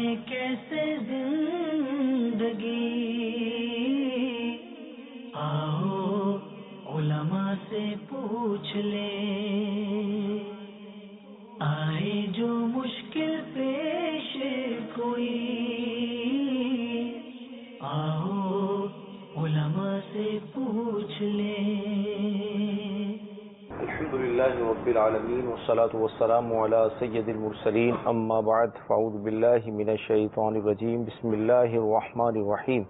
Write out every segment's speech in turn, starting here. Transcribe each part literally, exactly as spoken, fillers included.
کیسے زندگی، آؤ علماء سے پوچھ لیں، آئے جو مشکل پیش کوئی، آؤ علماء سے پوچھ لیں۔ الحمدللہ رب العالمین والصلاة والسلام علی سید المرسلین، اما بعد فاعوذ باللہ من الشیطان الرجیم، بسم اللہ الرحمن الرحیم۔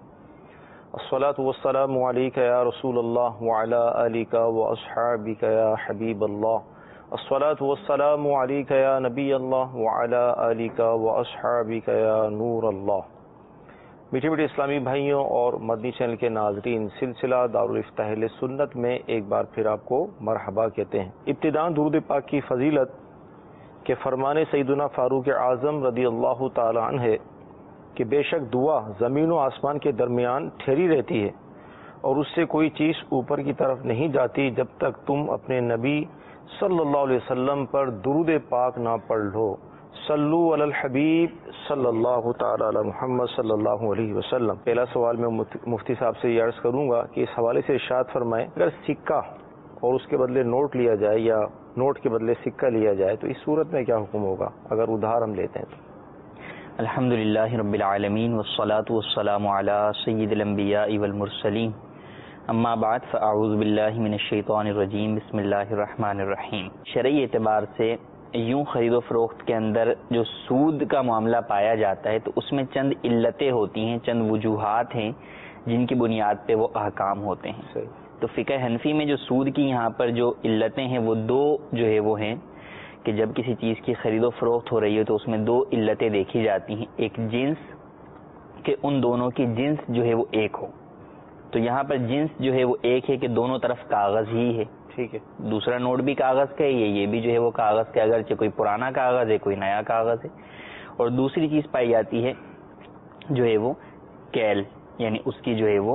الصلاة والسلام علیک یا رسول اللہ وعلی آلک واصحابک یا حبیب اللہ، الصلاة والسلام علیک یا نبی اللہ وعلی آلک واصحابک یا نور اللہ۔ میٹھے میٹھے اسلامی بھائیوں اور مدنی چینل کے ناظرین، سلسلہ دارالفتاح اہل سنت میں ایک بار پھر آپ کو مرحبا کہتے ہیں۔ ابتداءً درود پاک کی فضیلت کے فرمان سیدنا فاروق اعظم رضی اللہ تعالی عنہ ہے کہ بے شک دعا زمین و آسمان کے درمیان ٹھہری رہتی ہے اور اس سے کوئی چیز اوپر کی طرف نہیں جاتی جب تک تم اپنے نبی صلی اللہ علیہ وسلم پر درود پاک نہ پڑھ لو۔ صلو علی الحبیب صلی اللہ تعالی علی محمد صلی اللہ علیہ وسلم۔ پہلا سوال میں مفتی صاحب سے یہ عرض کروں گا کہ اس حوالے سے ارشاد فرمائیں، اگر سکہ اور اس کے بدلے نوٹ لیا جائے یا نوٹ کے بدلے سکہ لیا جائے تو اس صورت میں کیا حکم ہوگا اگر ادھار ہم لیتے ہیں تو؟ الحمدللہ رب العالمین والصلاة والسلام علی سید الانبیاء والمرسلین، اما بعد فاعوذ باللہ من الشیطان الرجیم، بسم اللہ الرحمن الرحیم۔ شرعی اعتبار سے یوں خرید و فروخت کے اندر جو سود کا معاملہ پایا جاتا ہے تو اس میں چند علتیں ہوتی ہیں، چند وجوہات ہیں جن کی بنیاد پہ وہ احکام ہوتے ہیں۔ صحیح۔ تو فقہ حنفی میں جو سود کی یہاں پر جو علتیں ہیں وہ دو جو ہے وہ ہیں کہ جب کسی چیز کی خرید و فروخت ہو رہی ہے تو اس میں دو علتیں دیکھی جاتی ہیں، ایک جنس کہ ان دونوں کی جنس جو ہے وہ ایک ہو، تو یہاں پر جنس جو ہے وہ ایک ہے کہ دونوں طرف کاغذ ہی ہے، ٹھیک ہے، دوسرا دوسرا نوٹ بھی کاغذ کا ہے، یہ یہ بھی جو ہے وہ کاغذ کا، اگرچہ کوئی پرانا کاغذ ہے کوئی نیا کاغذ ہے۔ اور دوسری چیز پائی جاتی ہے جو ہے وہ کیل، یعنی اس کی جو ہے وہ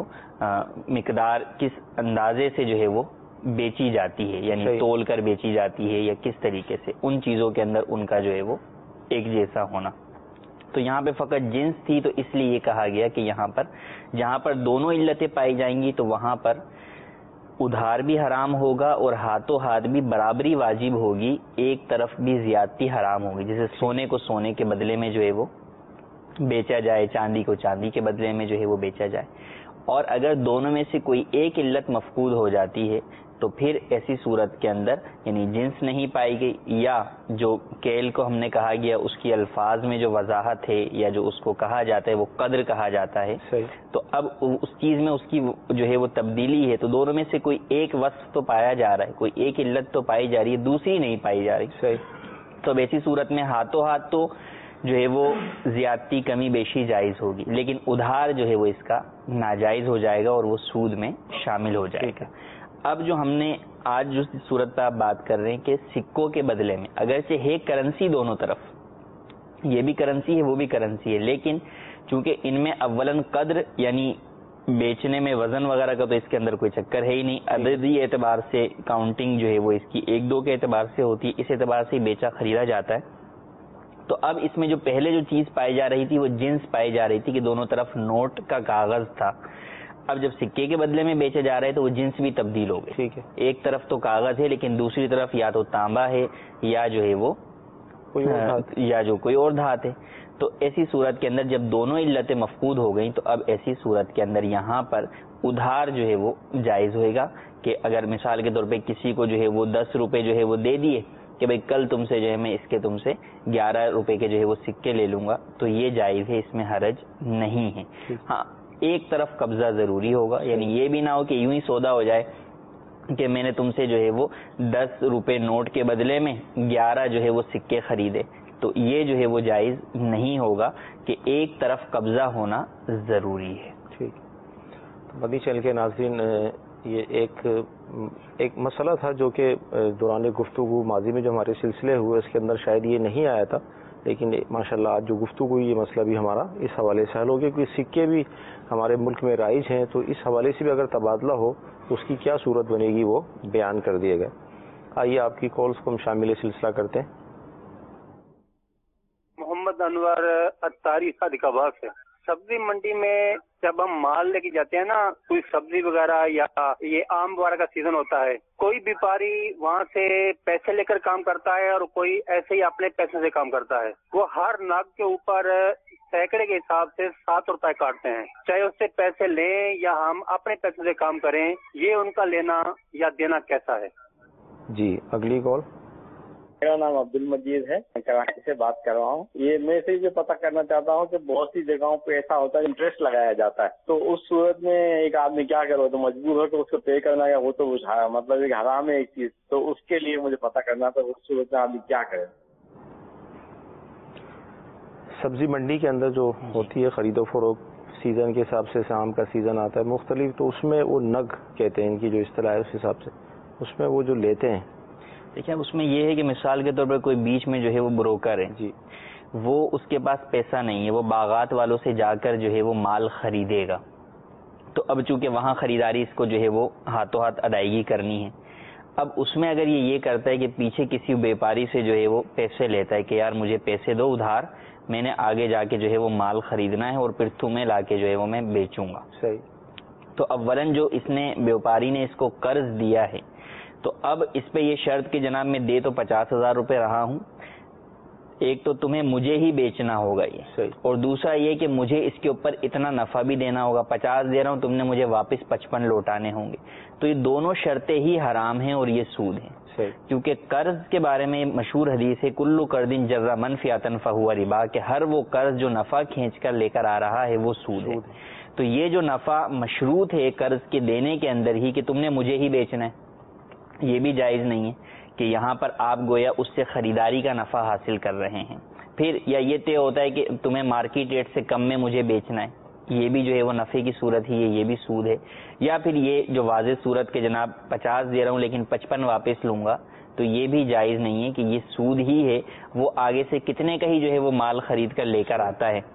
مقدار کس اندازے سے جو ہے وہ بیچی جاتی ہے، یعنی صحیح، تول کر بیچی جاتی ہے یا کس طریقے سے، ان چیزوں کے اندر ان کا جو ہے وہ ایک جیسا ہونا۔ تو یہاں پہ فقط جنس تھی تو اس لیے یہ کہا گیا کہ یہاں پر جہاں پر دونوں علتیں پائی جائیں گی تو وہاں پر ادھار بھی حرام ہوگا اور ہاتھوں ہاتھ بھی برابری واجب ہوگی، ایک طرف بھی زیادتی حرام ہوگی، جیسے سونے کو سونے کے بدلے میں جو ہے وہ بیچا جائے، چاندی کو چاندی کے بدلے میں جو ہے وہ بیچا جائے۔ اور اگر دونوں میں سے کوئی ایک علت مفقود ہو جاتی ہے تو پھر ایسی صورت کے اندر یعنی جنس نہیں پائی گئی یا جو کیل کو ہم نے کہا گیا اس کی الفاظ میں جو وضاحت ہے یا جو اس کو کہا جاتا ہے وہ قدر کہا جاتا ہے، صحیح، تو اب اس چیز میں اس کی جو ہے وہ تبدیلی ہے، تو دونوں میں سے کوئی ایک وصف تو پایا جا رہا ہے، کوئی ایک علت تو پائی جا رہی ہے، دوسری نہیں پائی جا رہی، صحیح، تو اب ایسی صورت میں ہاتھوں ہاتھ تو جو ہے وہ زیادتی کمی بیشی جائز ہوگی، لیکن ادھار جو ہے وہ اس کا ناجائز ہو جائے گا اور وہ سود میں شامل ہو جائے گا۔ اب جو ہم نے آج جو صورت پہ آپ بات کر رہے ہیں کہ سکوں کے بدلے میں اگرچہ ہے کرنسی دونوں طرف، یہ بھی کرنسی ہے وہ بھی کرنسی ہے، لیکن چونکہ ان میں اولاً قدر یعنی بیچنے میں وزن وغیرہ کا تو اس کے اندر کوئی چکر ہے ہی نہیں، عددی اعتبار سے کاؤنٹنگ جو ہے وہ اس کی ایک دو کے اعتبار سے ہوتی ہے، اس اعتبار سے بیچا خریدا جاتا ہے۔ تو اب اس میں جو پہلے جو چیز پائی جا رہی تھی وہ جنس پائی جا رہی تھی کہ دونوں طرف نوٹ کا کاغذ تھا، اب جب سکے کے بدلے میں بیچے جا رہے تو وہ جنس بھی تبدیل ہو گئے، ٹھیک ہے، ایک طرف تو کاغذ ہے لیکن دوسری طرف یا تو تانبا ہے یا جو ہے وہ کوئی اور دھات، یا جو کوئی اور دھات ہے۔ تو ایسی صورت کے اندر جب دونوں علتیں مفقود ہو گئیں تو اب ایسی صورت کے اندر یہاں پر ادھار جو ہے وہ جائز ہوئے گا کہ اگر مثال کے طور پہ کسی کو جو ہے وہ دس روپے جو ہے وہ دے دیے کہ بھئی کل تم سے جو ہے میں اس کے تم سے گیارہ روپے کے جو ہے وہ سکے لے لوں گا، تو یہ جائز ہے، اس میں حرج نہیں ہے۔ ہاں ایک طرف قبضہ ضروری ہوگا، یعنی یہ بھی نہ ہو کہ یوں ہی سودا ہو جائے کہ میں نے تم سے جو ہے وہ دس روپے نوٹ کے بدلے میں گیارہ جو ہے وہ سکے خریدے، تو یہ جو ہے وہ جائز نہیں ہوگا کہ ایک طرف قبضہ ہونا ضروری ہے۔ ٹھیک، مدنی چینل کے ناظرین، یہ ایک ایک مسئلہ تھا جو کہ دوران گفتگو ماضی میں جو ہمارے سلسلے ہوئے اس کے اندر شاید یہ نہیں آیا تھا، لیکن ماشاءاللہ آج جو گفتگو ہوئی یہ مسئلہ بھی ہمارا اس حوالے سے حل ہو گیا، کیونکہ سکے بھی ہمارے ملک میں رائج ہیں، تو اس حوالے سے بھی اگر تبادلہ ہو تو اس کی کیا صورت بنے گی وہ بیان کر دیا گیا۔ آئیے آپ کی کالز کو ہم شامل سلسلہ کرتے ہیں۔ محمد محمد انور اتاری صادقہ باغ سے. سبزی منڈی میں جب ہم مال لے کے جاتے ہیں نا، کوئی سبزی وغیرہ یا یہ آم وغیرہ کا سیزن ہوتا ہے، کوئی بیپاری وہاں سے پیسے لے کر کام کرتا ہے اور کوئی ایسے ہی اپنے پیسے سے کام کرتا ہے. وہ ہر ناگ کے اوپر سینکڑے کے حساب سے سات روپے کاٹتے ہیں، چاہے اس سے پیسے لیں یا ہم اپنے پیسے سے کام کریں. یہ ان کا لینا یا دینا کیسا ہے؟ جی اگلی کال. میرا نام عبد المجید ہے، میں کراچی سے بات کر رہا ہوں. یہ میں سے یہ پتہ کرنا چاہتا ہوں کہ بہت سی جگہوں پہ ایسا ہوتا ہے انٹرسٹ لگایا جاتا ہے، تو اس صورت میں ایک آدمی کیا کرے تو مجبور ہو کہ اس کو پے کرنا ہے، وہ تو مطلب ایک حرام ہے ایک چیز، تو اس کے لیے مجھے پتہ کرنا تھا اس صورت میں آدمی کیا کرے. سبزی منڈی کے اندر جو ہوتی ہے خرید و فروخت سیزن کے حساب سے، آم کا سیزن آتا ہے مختلف، تو اس میں وہ نگ کہتے ہیں ان کی جو اصطلاح ہے اس حساب سے، اس میں وہ جو لیتے ہیں. دیکھیں اس میں یہ ہے کہ مثال کے طور پر کوئی بیچ میں جو ہے وہ بروکر ہے جی، وہ اس کے پاس پیسہ نہیں ہے، وہ باغات والوں سے جا کر جو ہے وہ مال خریدے گا. تو اب چونکہ وہاں خریداری اس کو جو ہے وہ ہاتھوں ہاتھ ادائیگی کرنی ہے. اب اس میں اگر یہ یہ کرتا ہے کہ پیچھے کسی بیپاری سے جو ہے وہ پیسے لیتا ہے کہ یار مجھے پیسے دو ادھار، میں نے آگے جا کے جو ہے وہ مال خریدنا ہے اور پھر تمہیں لا کے جو ہے وہ میں بیچوں گا. صحیح. تو اولاً جو اس نے بیوپاری نے اس کو قرض دیا ہے، تو اب اس پہ یہ شرط کہ جناب میں دے تو پچاس ہزار روپے رہا ہوں، ایک تو تمہیں مجھے ہی بیچنا ہوگا یہ، صحیح. اور دوسرا یہ کہ مجھے اس کے اوپر اتنا نفع بھی دینا ہوگا. پچاس دے رہا ہوں، تم نے مجھے واپس پچپن لوٹانے ہوں گے. تو یہ دونوں شرطیں ہی حرام ہیں اور یہ سود ہیں. صحیح. کیونکہ قرض کے بارے میں مشہور حدیث ہے کلو قرض جر منفیاتن فہو ربا، کہ ہر وہ قرض جو نفع کھینچ کر لے کر آ رہا ہے وہ سود ہے. تو یہ جو نفع مشروط ہے قرض کے دینے کے اندر ہی کہ تم نے مجھے ہی بیچنا ہے، یہ بھی جائز نہیں ہے کہ یہاں پر آپ گویا اس سے خریداری کا نفع حاصل کر رہے ہیں. پھر یا یہ طے ہوتا ہے کہ تمہیں مارکیٹ ریٹ سے کم میں مجھے بیچنا ہے، یہ بھی جو ہے وہ نفع کی صورت ہی ہے، یہ بھی سود ہے. یا پھر یہ جو واضح صورت کہ جناب پچاس دے رہا ہوں لیکن پچپن واپس لوں گا، تو یہ بھی جائز نہیں ہے کہ یہ سود ہی ہے. وہ آگے سے کتنے کا ہی جو ہے وہ مال خرید کر لے کر آتا ہے.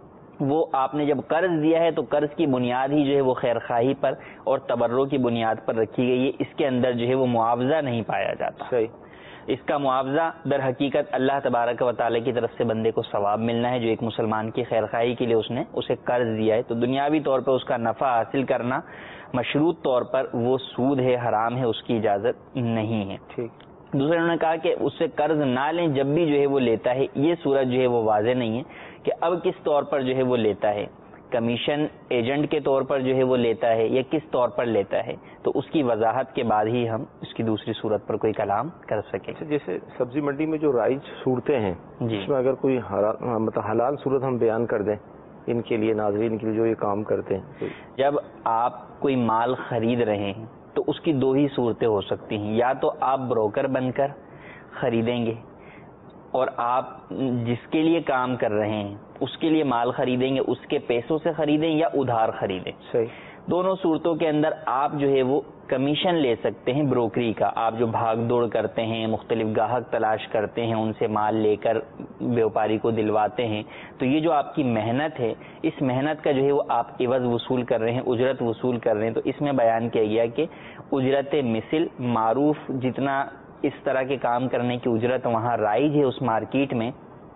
وہ آپ نے جب قرض دیا ہے تو قرض کی بنیاد ہی جو ہے وہ خیر خواہی پر اور تبرع کی بنیاد پر رکھی گئی ہے. اس کے اندر جو ہے وہ معاوضہ نہیں پایا جاتا. صحیح. اس کا معاوضہ در حقیقت اللہ تبارک و تعالی کی طرف سے بندے کو ثواب ملنا ہے جو ایک مسلمان کی خیر خواہی کے لیے اس نے اسے قرض دیا ہے. تو دنیاوی طور پر اس کا نفع حاصل کرنا مشروط طور پر وہ سود ہے، حرام ہے، اس کی اجازت نہیں ہے. ٹھیک. دوسرے انہوں نے کہا کہ اس سے قرض نہ لیں جب بھی جو ہے وہ لیتا ہے. یہ صورت جو ہے وہ واضح نہیں ہے کہ اب کس طور پر جو ہے وہ لیتا ہے، کمیشن ایجنٹ کے طور پر جو ہے وہ لیتا ہے یا کس طور پر لیتا ہے. تو اس کی وضاحت کے بعد ہی ہم اس کی دوسری صورت پر کوئی کلام کر سکیں. جیسے سبزی منڈی میں جو رائج صورتیں ہیں جی، اس میں اگر کوئی مطلب حلال صورت ہم بیان کر دیں ان کے لیے، ناظرین کے لیے جو یہ کام کرتے ہیں. جب آپ کوئی مال خرید رہے ہیں تو اس کی دو ہی صورتیں ہو سکتی ہیں. یا تو آپ بروکر بن کر خریدیں گے اور آپ جس کے لیے کام کر رہے ہیں اس کے لیے مال خریدیں گے، اس کے پیسوں سے خریدیں یا ادھار خریدیں. صحیح. دونوں صورتوں کے اندر آپ جو ہے وہ کمیشن لے سکتے ہیں بروکری کا. آپ جو بھاگ دوڑ کرتے ہیں، مختلف گاہک تلاش کرتے ہیں، ان سے مال لے کر بیوپاری کو دلواتے ہیں، تو یہ جو آپ کی محنت ہے اس محنت کا جو ہے وہ آپ عوض وصول کر رہے ہیں، اجرت وصول کر رہے ہیں. تو اس میں بیان کیا گیا کہ اجرت مثل معروف جتنا اس طرح کے کام کرنے کی اجرت وہاں رائج ہے اس مارکیٹ میں،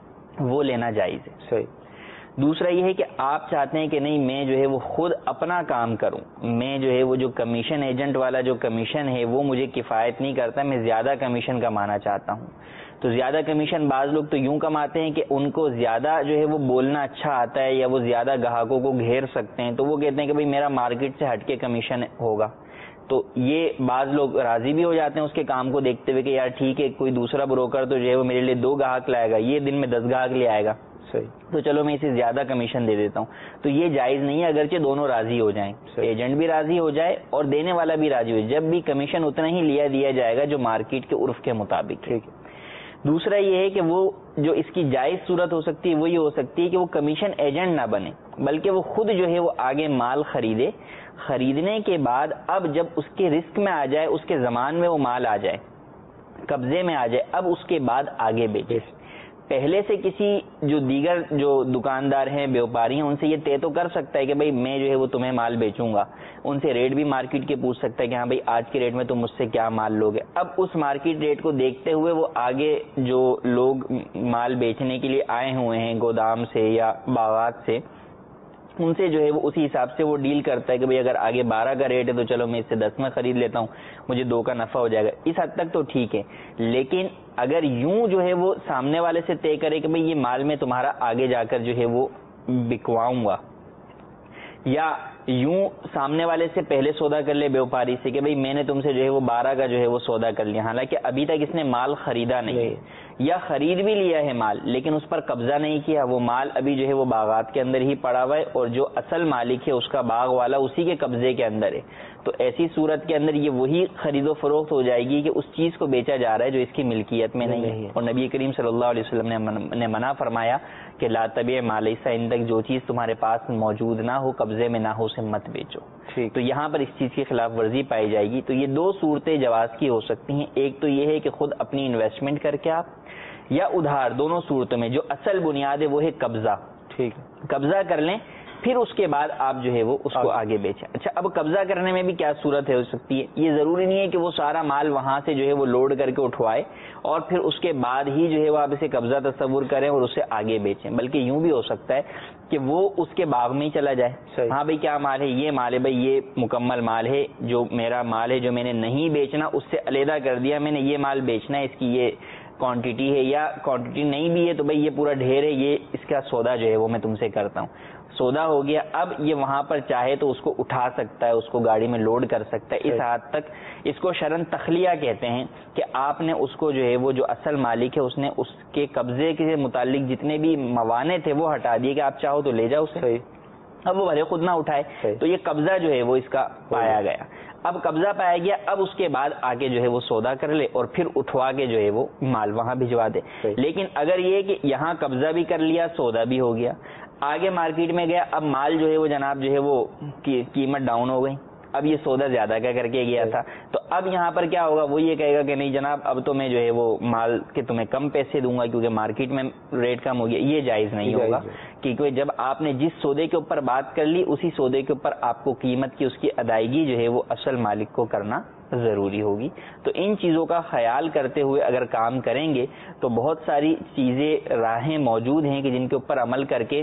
وہ لینا جائز ہے. صحیح. دوسرا یہ ہے کہ آپ چاہتے ہیں کہ نہیں میں جو ہے وہ خود اپنا کام کروں، میں جو ہے وہ جو کمیشن ایجنٹ والا جو کمیشن ہے وہ مجھے کفایت نہیں کرتا، میں زیادہ کمیشن کمانا چاہتا ہوں. تو زیادہ کمیشن بعض لوگ تو یوں کماتے ہیں کہ ان کو زیادہ جو ہے وہ بولنا اچھا آتا ہے یا وہ زیادہ گاہکوں کو گھیر سکتے ہیں، تو وہ کہتے ہیں کہ بھئی میرا مارکیٹ سے ہٹ کے کمیشن ہوگا. تو یہ بعض لوگ راضی بھی ہو جاتے ہیں اس کے کام کو دیکھتے ہوئے کہ یار ٹھیک ہے کوئی دوسرا بروکر تو جو ہے وہ میرے لیے دو گاہک لائے گا، یہ دن میں دس گاہک لے آئے گا، صحیح. تو چلو میں اسے زیادہ کمیشن دے دیتا ہوں. تو یہ جائز نہیں ہے اگرچہ دونوں راضی ہو جائیں، ایجنٹ بھی راضی ہو جائے اور دینے والا بھی راضی ہو جائے، جب بھی کمیشن اتنا ہی لیا دیا جائے گا جو مارکیٹ کے عرف کے مطابق. ٹھیک ہے. دوسرا یہ ہے کہ وہ جو اس کی جائز صورت ہو سکتی ہے وہ یہ ہو سکتی ہے کہ وہ کمیشن ایجنٹ نہ بنے بلکہ وہ خود جو ہے وہ آگے مال خریدے، خریدنے کے بعد اب جب اس کے رسک میں آ جائے، اس کے زمان میں وہ مال آ جائے، قبضے میں آ جائے، اب اس کے بعد آگے بیچے. پہلے سے کسی جو دیگر جو دکاندار ہیں بیوپاری ہیں ان سے یہ طے تو کر سکتا ہے کہ بھائی میں جو ہے وہ تمہیں مال بیچوں گا, ان سے ریٹ بھی مارکیٹ کے پوچھ سکتا ہے کہ ہاں بھائی آج کے ریٹ میں تم مجھ سے کیا مال لوگے. اب اس مارکیٹ ریٹ کو دیکھتے ہوئے وہ آگے جو لوگ مال بیچنے کے لیے آئے ہوئے ہیں گودام سے یا باغات سے, ان سے جو ہے وہ اسی حساب سے وہ ڈیل کرتا ہے کہ بھئی اگر آگے بارہ کا ریٹ ہے تو چلو میں اس سے دس میں خرید لیتا ہوں, مجھے دو کا نفع ہو جائے گا. اس حد تک تو ٹھیک ہے, لیکن اگر یوں جو ہے وہ سامنے والے سے طے کرے کہ بھئی یہ مال میں تمہارا آگے جا کر جو ہے وہ بکواؤں گا, یا یوں سامنے والے سے پہلے سودا کر لے بیوپاری سے کہ بھئی میں نے تم سے جو ہے وہ بارہ کا جو ہے وہ سودا کر لیا, حالانکہ ابھی تک اس نے مال خریدا نہیں, یا خرید بھی لیا ہے مال لیکن اس پر قبضہ نہیں کیا, وہ مال ابھی جو ہے وہ باغات کے اندر ہی پڑا ہوا ہے اور جو اصل مالک ہے اس کا باغ والا اسی کے قبضے کے اندر ہے. تو ایسی صورت کے اندر یہ وہی خرید و فروخت ہو جائے گی کہ اس چیز کو بیچا جا رہا ہے جو اس کی ملکیت میں نہیں ہے. اور نبی کریم صلی اللہ علیہ وسلم نے منع فرمایا کہ لا تبیع ما لیس عندک, جو چیز تمہارے پاس موجود نہ ہو, قبضے میں نہ ہو, اسے مت بیچو. تو یہاں پر اس چیز کی خلاف ورزی پائی جائے گی. تو یہ دو صورتیں جواز کی ہو سکتی ہیں, ایک تو یہ ہے کہ خود اپنی انویسٹمنٹ کر کے آپ, یا ادھار. دونوں صورتوں میں جو اصل بنیاد ہے وہ ہے قبضہ, ٹھیک, قبضہ کر لیں پھر اس کے بعد آپ جو ہے وہ اس کو آگے بیچیں. اچھا, اب قبضہ کرنے میں بھی کیا صورت ہے ہو سکتی ہے, یہ ضروری نہیں ہے کہ وہ سارا مال وہاں سے جو ہے وہ لوڈ کر کے اٹھوائے اور پھر اس کے بعد ہی جو ہے وہ آپ اسے قبضہ تصور کریں اور اسے آگے بیچیں, بلکہ یوں بھی ہو سکتا ہے کہ وہ اس کے باغ میں ہی چلا جائے. ہاں بھائی کیا مال ہے, یہ مال ہے بھائی, یہ مکمل مال ہے, جو میرا مال ہے جو میں نے نہیں بیچنا اس سے علیحدہ کر دیا, میں نے یہ مال بیچنا ہے, اس کی یہ کوانٹٹی ہے, یا کوانٹٹی نہیں بھی ہے تو بھئی یہ پورا ڈھیر ہے, یہ اس کا سودا جو ہے وہ میں تم سے کرتا ہوں. سودا ہو گیا, اب یہ وہاں پر چاہے تو اس کو اٹھا سکتا ہے, اس کو گاڑی میں لوڈ کر سکتا ہے. اس حد تک اس کو شرعاً تخلیہ کہتے ہیں کہ آپ نے اس کو جو ہے وہ جو اصل مالک ہے اس نے اس کے قبضے کے متعلق جتنے بھی موانع تھے وہ ہٹا دیے کہ آپ چاہو تو لے جاؤ اسے, اب وہ بھلے خود نہ اٹھائے. تو یہ قبضہ جو ہے وہ اس کا پایا گیا. اب قبضہ پایا گیا, اب اس کے بعد آگے جو ہے وہ سودا کر لے اور پھر اٹھوا کے جو ہے وہ مال وہاں بھجوا دے. لیکن اگر یہ کہ یہاں قبضہ بھی کر لیا, سودا بھی ہو گیا, آگے مارکیٹ میں گیا, اب مال جو ہے وہ جناب جو ہے وہ قیمت ڈاؤن ہو گئی, اب یہ سودا زیادہ کیا کر کے گیا تھا, تو اب یہاں پر کیا ہوگا, وہ یہ کہے گا کہ نہیں جناب اب تو میں جو ہے وہ مال کے تمہیں کم پیسے دوں گا کیونکہ مارکیٹ میں ریٹ کم ہو گیا. یہ جائز نہیں ہوگا, کیونکہ جب آپ نے جس سودے کے اوپر بات کر لی اسی سودے کے اوپر آپ کو قیمت کی اس کی ادائیگی جو ہے وہ اصل مالک کو کرنا ضروری ہوگی. تو ان چیزوں کا خیال کرتے ہوئے اگر کام کریں گے تو بہت ساری چیزیں, راہیں موجود ہیں کہ جن کے اوپر عمل کر کے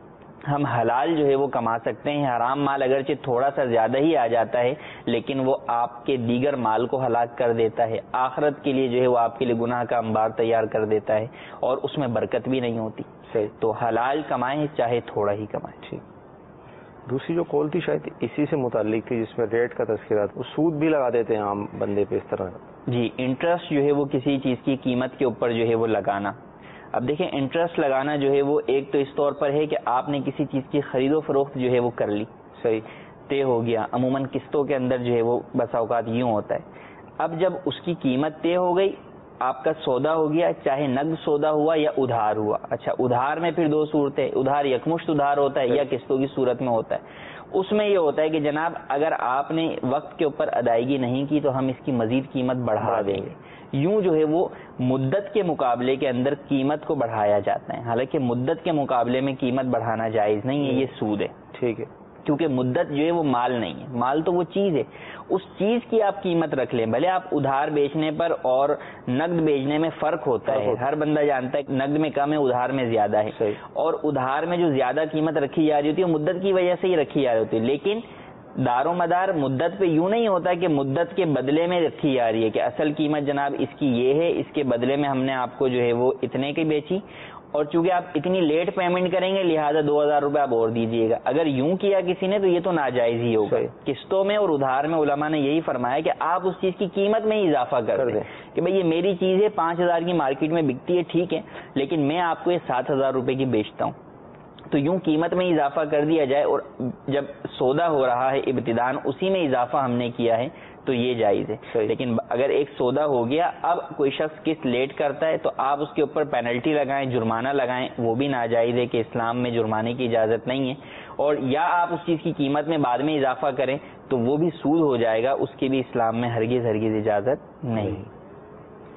ہم حلال جو ہے وہ کما سکتے ہیں. حرام مال اگرچہ تھوڑا سا زیادہ ہی آ جاتا ہے لیکن وہ آپ کے دیگر مال کو ہلاک کر دیتا ہے, آخرت کے لیے جو ہے وہ آپ کے لیے گناہ کا انبار تیار کر دیتا ہے اور اس میں برکت بھی نہیں ہوتی. تو حلال کمائیں چاہے تھوڑا ہی کمائیں. ٹھیک. دوسری جو کال تھی شاید اسی سے متعلق تھی جس میں ریٹ کا تذکرہ تھا, وہ سود بھی لگا دیتے ہیں عام بندے پہ اس طرح. جی, انٹرسٹ جو ہے وہ کسی چیز کی قیمت کے اوپر جو ہے وہ لگانا. اب دیکھیں انٹرسٹ لگانا جو ہے وہ ایک تو اس طور پر ہے کہ آپ نے کسی چیز کی خرید و فروخت جو ہے وہ کر لی, صحیح, طے ہو گیا. عموماً قسطوں کے اندر جو ہے وہ بسا اوقات یوں ہوتا ہے. اب جب اس کی قیمت طے ہو گئی, آپ کا سودا ہو گیا, چاہے نقد سودا ہوا یا ادھار ہوا. اچھا, ادھار میں پھر دو صورتیں, ادھار یکمشت ادھار ہوتا ہے یا قسطوں کی صورت میں ہوتا ہے. اس میں یہ ہوتا ہے کہ جناب اگر آپ نے وقت کے اوپر ادائیگی نہیں کی تو ہم اس کی مزید قیمت بڑھا دیں گے. یوں جو ہے وہ مدت کے مقابلے کے اندر قیمت کو بڑھایا جاتا ہے, حالانکہ مدت کے مقابلے میں قیمت بڑھانا جائز نہیں ہے, یہ سود ہے. ٹھیک ہے, کیونکہ مدت جو ہے وہ مال نہیں ہے, مال تو وہ چیز ہے, اس چیز کی آپ قیمت رکھ لیں. بھلے آپ ادھار بیچنے پر اور نقد بیچنے میں فرق ہوتا ہے, ہر بندہ جانتا ہے کہ نقد میں کم ہے, ادھار میں زیادہ ہے, اور ادھار میں جو زیادہ قیمت رکھی جا رہی ہوتی ہے وہ مدت کی وجہ سے ہی رکھی جا رہی ہوتی ہے. لیکن دار و مدار مدت پہ یوں نہیں ہوتا کہ مدت کے بدلے میں رکھی جا رہی ہے کہ اصل قیمت جناب اس کی یہ ہے, اس کے بدلے میں ہم نے آپ کو جو ہے وہ اتنے کی بیچی, اور چونکہ آپ اتنی لیٹ پیمنٹ کریں گے لہٰذا دو ہزار روپے آپ اور دیجیے گا. اگر یوں کیا کسی نے تو یہ تو ناجائز ہی ہوگا. قسطوں میں اور ادھار میں علماء نے یہی فرمایا کہ آپ اس چیز کی قیمت میں ہی اضافہ کر دیں کہ بھئی یہ میری چیز ہے, پانچ ہزار کی مارکیٹ میں بکتی ہے, ٹھیک ہے, لیکن میں آپ کو یہ سات ہزار روپے کی بیچتا ہوں. تو یوں قیمت میں اضافہ کر دیا جائے, اور جب سودا ہو رہا ہے ابتداً اسی میں اضافہ ہم نے کیا ہے تو یہ جائز ہے. لیکن اگر ایک سودا ہو گیا, اب کوئی شخص قسط لیٹ کرتا ہے تو آپ اس کے اوپر پینلٹی لگائیں, جرمانہ لگائیں, وہ بھی ناجائز ہے کہ اسلام میں جرمانے کی اجازت نہیں ہے. اور یا آپ اس چیز کی قیمت میں بعد میں اضافہ کریں تو وہ بھی سود ہو جائے گا, اس کی بھی اسلام میں ہرگز ہرگز اجازت نہیں.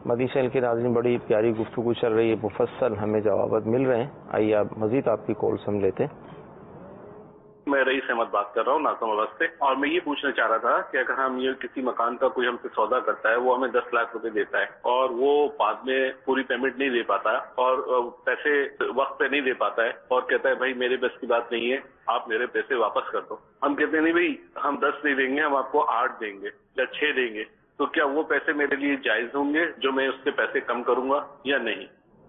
مدی چینل کے ناظرین، بڑی پیاری گفتگو چل رہی ہے، مفصل ہمیں جوابات مل رہے ہیں. آئیے آپ مزید آپ کی کال سن لیتے ہیں. میں رئیس احمد بات کر رہا ہوں ناظم آباد سے، اور میں یہ پوچھنا چاہ رہا تھا کہ اگر ہم یہ کسی مکان کا کوئی ہم سے سودا کرتا ہے، وہ ہمیں دس لاکھ روپے دیتا ہے اور وہ بعد میں پوری پیمنٹ نہیں دے پاتا اور پیسے وقت پہ نہیں دے پاتا ہے اور کہتا ہے بھائی میرے بس کی بات نہیں ہے، آپ میرے پیسے واپس کر دو. ہم کہتے ہیں نہیں بھائی ہم دس نہیں دیں گے، ہم آپ کو آٹھ دیں گے یا چھ دیں گے، تو کیا وہ پیسے میرے لیے جائز ہوں گے جو میں اس کے پیسے کم کروں گا یا نہیں؟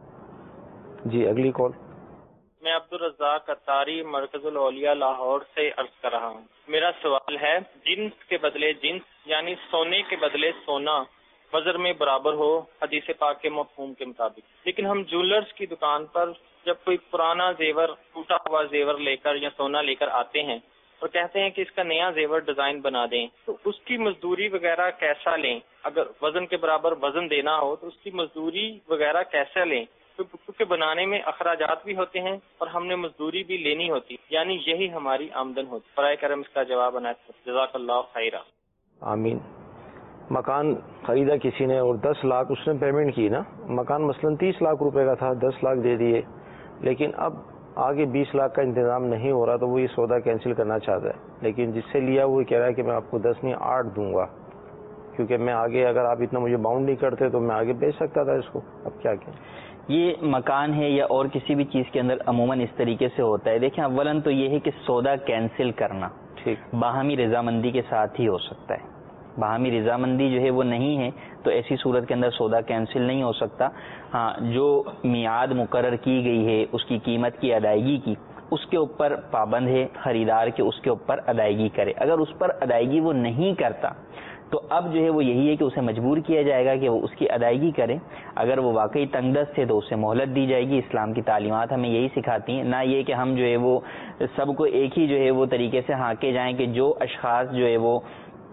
جی اگلی کال. میں عبدالرزاق اتاری مرکز الاولیاء لاہور سے عرض کر رہا ہوں. میرا سوال ہے، جنس کے بدلے جنس یعنی سونے کے بدلے سونا وزن میں برابر ہو حدیث پاک کے مفہوم کے مطابق، لیکن ہم جولرز کی دکان پر جب کوئی پرانا زیور ٹوٹا ہوا زیور لے کر یا سونا لے کر آتے ہیں اور کہتے ہیں کہ اس کا نیا زیور ڈیزائن بنا دیں، تو اس کی مزدوری وغیرہ کیسا لیں؟ اگر وزن کے برابر وزن دینا ہو تو اس کی مزدوری وغیرہ کیسا لیں؟ کیونکہ بنانے میں اخراجات بھی ہوتے ہیں اور ہم نے مزدوری بھی لینی ہوتی، یعنی یہی ہماری آمدن ہوتی. برائے کرم اس کا جواب عنایت کریں. جزاک اللہ خیرہ. آمین. مکان خریدا کسی نے اور دس لاکھ اس نے پیمنٹ کی نا، مکان مثلاً تیس لاکھ روپے کا تھا، دس لاکھ دے دیے، لیکن اب آگے بیس لاکھ کا انتظام نہیں ہو رہا تو وہ یہ سودا کینسل کرنا چاہتا ہے، لیکن جس سے لیا وہ کہہ رہا ہے کہ میں آپ کو دس نہیں آٹھ دوں گا، کیونکہ میں آگے اگر آپ اتنا مجھے باؤنڈ نہیں کرتے تو میں آگے بیچ سکتا تھا اس کو. اب کیا کہیں؟ یہ مکان ہے یا اور کسی بھی چیز کے اندر عموماً اس طریقے سے ہوتا ہے. دیکھیں اولاً تو یہ ہے کہ سودا کینسل کرنا ٹھیک باہمی رضامندی کے ساتھ ہی ہو سکتا ہے. باہمی رضامندی جو ہے وہ نہیں ہے تو ایسی صورت کے اندر سودا کینسل نہیں ہو سکتا. ہاں جو میعاد مقرر کی گئی ہے اس کی قیمت کی ادائیگی کی، اس کے اوپر پابند ہے خریدار کے اس کے اوپر ادائیگی کرے. اگر اس پر ادائیگی وہ نہیں کرتا تو اب جو ہے وہ یہی ہے کہ اسے مجبور کیا جائے گا کہ وہ اس کی ادائیگی کرے. اگر وہ واقعی تنگ دست ہے تو اسے مہلت دی جائے گی. اسلام کی تعلیمات ہمیں یہی سکھاتی ہیں، نہ یہ کہ ہم جو ہے وہ سب کو ایک ہی جو ہے وہ طریقے سے ہانکے جائیں کہ جو اشخاص جو ہے وہ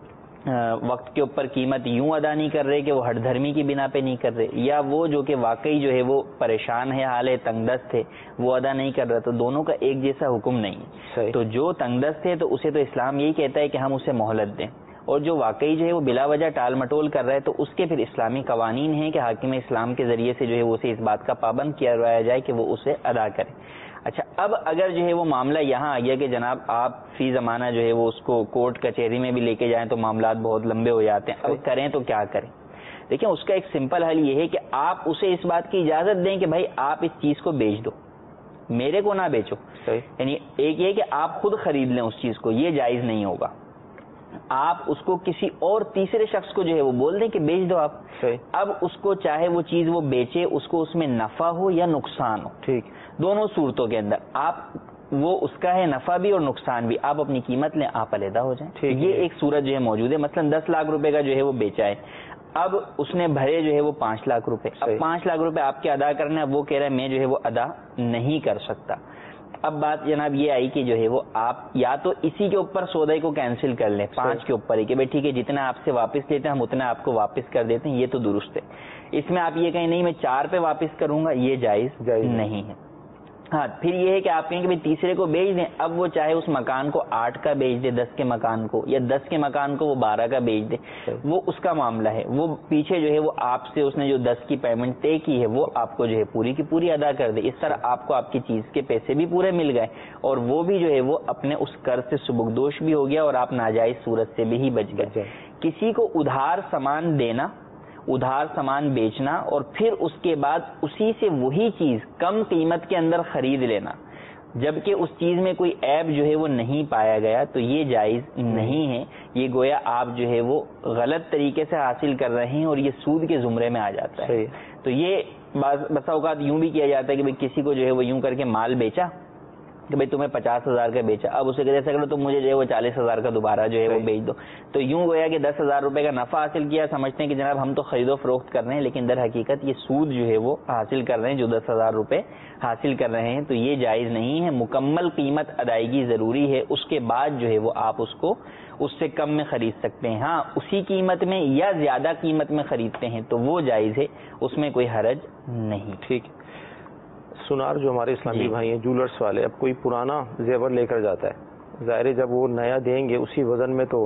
وقت کے اوپر قیمت یوں ادا نہیں کر رہے کہ وہ ہٹ دھرمی کی بنا پہ نہیں کر رہے، یا وہ جو کہ واقعی جو ہے وہ پریشان ہے، حال ہے تنگ دست ہے، وہ ادا نہیں کر رہا، تو دونوں کا ایک جیسا حکم نہیں ہے. تو جو تنگ دست ہے تو اسے تو اسلام یہی کہتا ہے کہ ہم اسے مہلت دیں، اور جو واقعی جو ہے وہ بلا وجہ ٹال مٹول کر رہا ہے تو اس کے پھر اسلامی قوانین ہیں کہ حاکم اسلام کے ذریعے سے جو ہے وہ اسے اس بات کا پابند کیا جائے کہ وہ اسے ادا کرے. اچھا اب اگر جو ہے وہ معاملہ یہاں آ گیا کہ جناب آپ فی زمانہ جو ہے وہ اس کو کورٹ کچہری میں بھی لے کے جائیں تو معاملات بہت لمبے ہو جاتے ہیں، اب کریں تو کیا کریں؟ دیکھیں اس کا ایک سمپل حل یہ ہے کہ آپ اسے اس بات کی اجازت دیں کہ بھائی آپ اس چیز کو بیچ دو، میرے کو نہ بیچو. یعنی ایک یہ کہ آپ خود خرید لیں اس چیز کو، یہ جائز نہیں ہوگا. آپ اس کو کسی اور تیسرے شخص کو جو ہے وہ بول دیں کہ بیچ دو آپ. اب اس کو چاہے وہ چیز وہ بیچے، اس کو اس میں نفع ہو یا نقصان ہو، ٹھیک، دونوں صورتوں کے اندر آپ وہ اس کا ہے نفع بھی اور نقصان بھی، آپ اپنی قیمت لیں، آپ علیحدہ ہو جائیں. یہ ایک صورت جو ہے موجود ہے. مثلا دس لاکھ روپے کا جو ہے وہ بیچا ہے، اب اس نے بھرے جو ہے وہ پانچ لاکھ روپے، اب پانچ لاکھ روپے آپ کے ادا کرنا ہے، وہ کہہ رہا ہے میں جو ہے وہ ادا نہیں کر سکتا. اب بات جناب یہ آئی کہ جو ہے وہ آپ یا تو اسی کے اوپر سودے کو کینسل کر لیں، پانچ کے اوپر ہی کہ بھائی ٹھیک ہے جتنا آپ سے واپس لیتے ہیں ہم اتنا آپ کو واپس کر دیتے ہیں، یہ تو درست ہے. اس میں آپ یہ کہیں نہیں میں چار پہ واپس کروں گا، یہ جائز نہیں ہے. ہاں پھر یہ ہے کہ آپ کہیں کہ تیسرے کو بیچ دیں، اب وہ چاہے اس مکان کو آٹھ کا بیچ دے دس کے مکان کو، یا دس کے مکان کو وہ بارہ کا بیچ دے، وہ اس کا معاملہ ہے. وہ پیچھے جو ہے وہ آپ سے اس نے جو دس کی پیمنٹ طے کی ہے وہ آپ کو جو ہے پوری کی پوری ادا کر دے. اس طرح آپ کو آپ کی چیز کے پیسے بھی پورے مل گئے اور وہ بھی جو ہے وہ اپنے اس قرض سے سبکدوش بھی ہو گیا اور آپ ناجائز صورت سے بھی ہی بچ گئے. کسی کو ادھار سامان دینا، ادھار سامان بیچنا اور پھر اس کے بعد اسی سے وہی چیز کم قیمت کے اندر خرید لینا جبکہ اس چیز میں کوئی عیب جو ہے وہ نہیں پایا گیا، تو یہ جائز نہیں ہے. یہ گویا آپ جو ہے وہ غلط طریقے سے حاصل کر رہے ہیں اور یہ سود کے زمرے میں آ جاتا ہے. تو یہ بسا اوقات یوں بھی کیا جاتا ہے کہ کسی کو جو ہے وہ یوں کر کے مال بیچا کہ بھائی تمہیں پچاس ہزار کا بیچا، اب اسے کہتے ہیں تو مجھے جو ہے وہ چالیس ہزار کا دوبارہ جو ہے وہ بیچ دو، تو یوں گویا کہ دس ہزار روپے کا نفع حاصل کیا، سمجھتے ہیں کہ جناب ہم تو خرید و فروخت کر رہے ہیں، لیکن در حقیقت یہ سود جو ہے وہ حاصل کر رہے ہیں جو دس ہزار روپے حاصل کر رہے ہیں. تو یہ جائز نہیں ہے. مکمل قیمت ادائیگی ضروری ہے، اس کے بعد جو ہے وہ آپ اس کو اس سے کم میں خرید سکتے ہیں. ہاں اسی قیمت میں یا زیادہ قیمت میں خریدتے ہیں تو وہ جائز ہے، اس میں کوئی حرج نہیں. ٹھیک. سنار جو ہمارے اسلامی بھائی ہیں جولرس والے، اب کوئی پرانا زیور لے کر جاتا ہے، ظاہر ہے جب وہ نیا دیں گے اسی وزن میں تو